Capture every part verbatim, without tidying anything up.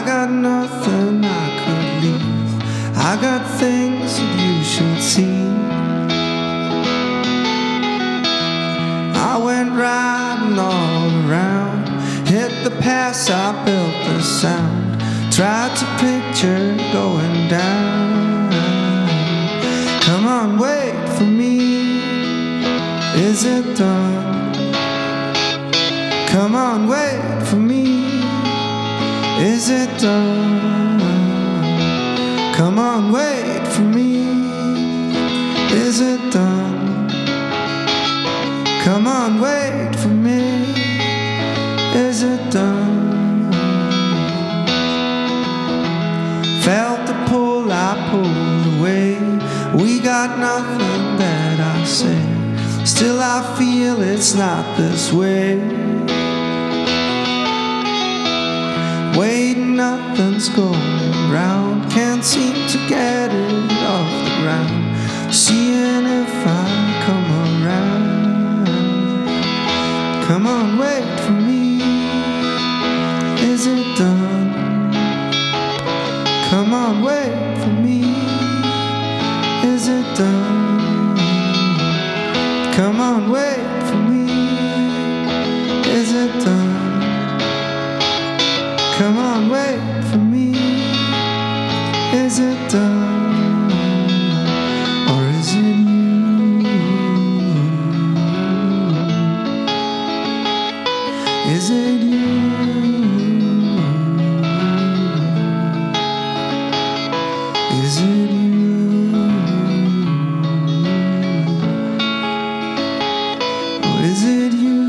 I got nothing I could leave. I got things that you should see. I went riding all around, hit the pass, I built the sound, tried to picture going down. Come on, wait for me, is it done? Come on, wait for me, is it done? Come on, wait for me, is it done? Come on, wait for me, is it done? Felt the pull, I pulled away. We got nothing that I say. Still I feel it's not this way. Waiting, nothing's going round. Can't seem to get it off the ground. Seeing if I come around. Come on, wait for me, is it done? Come on, wait for me, is it done? Come on, wait for me, is it done? Come on, wait for me, is it done? Or is it you? Is it you? Is it you? Or is it you?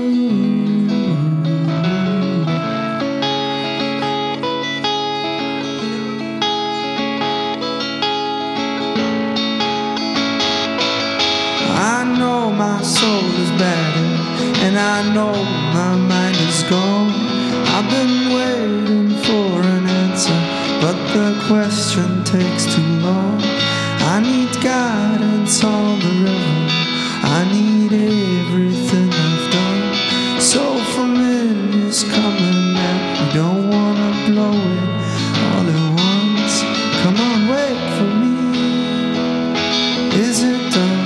I know my soul is battered, and I know my mind is gone. I've been waiting for an answer, but the question takes too long. I need guidance on the river, I need everything I've done. So familiar's coming and we don't wanna blow it all at once. Come on, wait for me, is it done?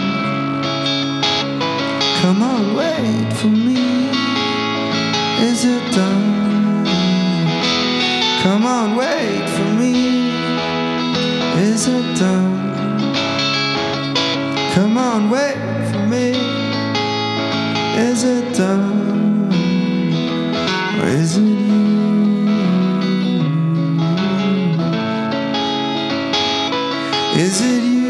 Come on, wait for me, is it done? Come on, wait for me, is it done? Come on, wait for me, is it done? Or is it you? Is it you?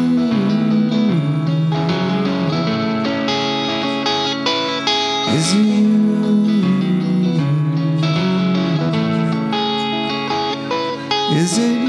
Is it you? Is it you?